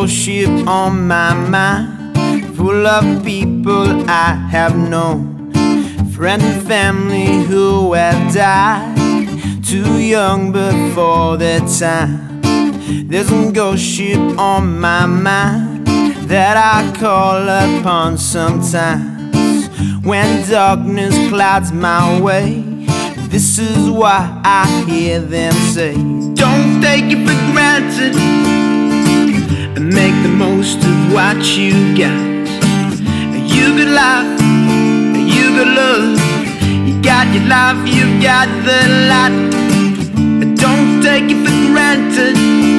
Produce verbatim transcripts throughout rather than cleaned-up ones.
ghost ship on my mind, full of people I have known, friends and family who have died too young before their time. There's a ghost ship on my mind that I call upon sometimes when darkness clouds my way. This is why I hear them say, don't take it for granted and make the most of what you got. You got life, you got love, you got your life, you got the lot. Don't take it for granted,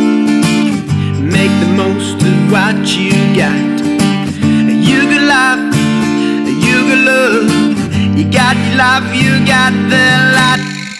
make the most of what you got. You got life, you got love, you got your life, you got the lot.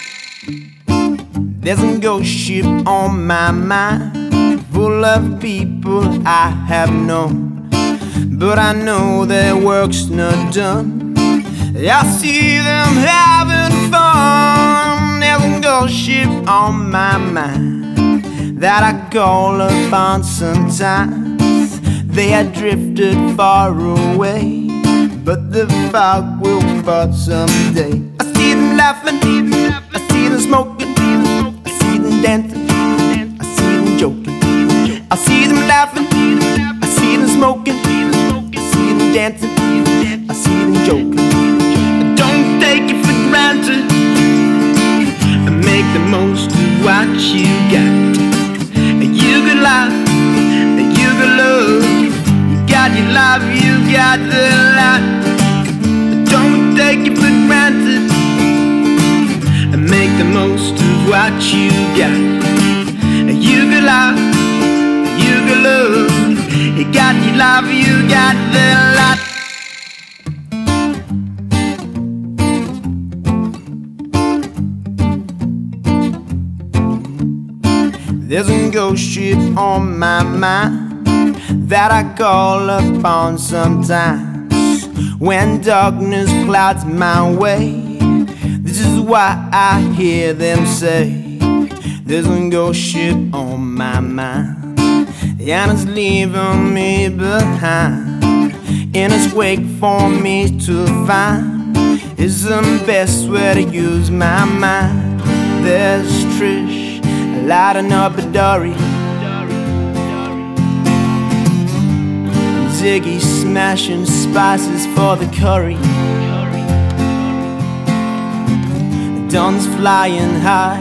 There's a ghost ship on my mind, full of people I have known, but I know their work's not done. I see them having fun. There's a ghost ship on my mind that I call upon sometimes. They had drifted far away, but the fog will part someday. I see them laughing, I see them smoking, I see them dancing, I see them joking. I see them laughing, I see them smoking, I see them dancing, I see them joking. Don't take it for granted and make the most of what you got. You got life, you got love, you got your life, you got the lot. Don't take it for granted and make the most of what you got. You got life, you got love, you got your life, you got the lot. There's a ghost ship on my mind that I call upon sometimes when darkness clouds my way. This is why I hear them say, there's a ghost ship on my mind, and it's leaving me behind. In its wake for me to find is the best way to use my mind. There's Trish lighting up a dory, Ziggy smashing spices for the curry, Don's flying high,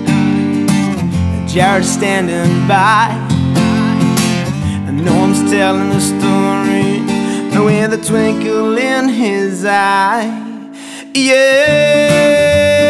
Jared standing by, and no one's telling the story with a twinkle in his eye. Yeah.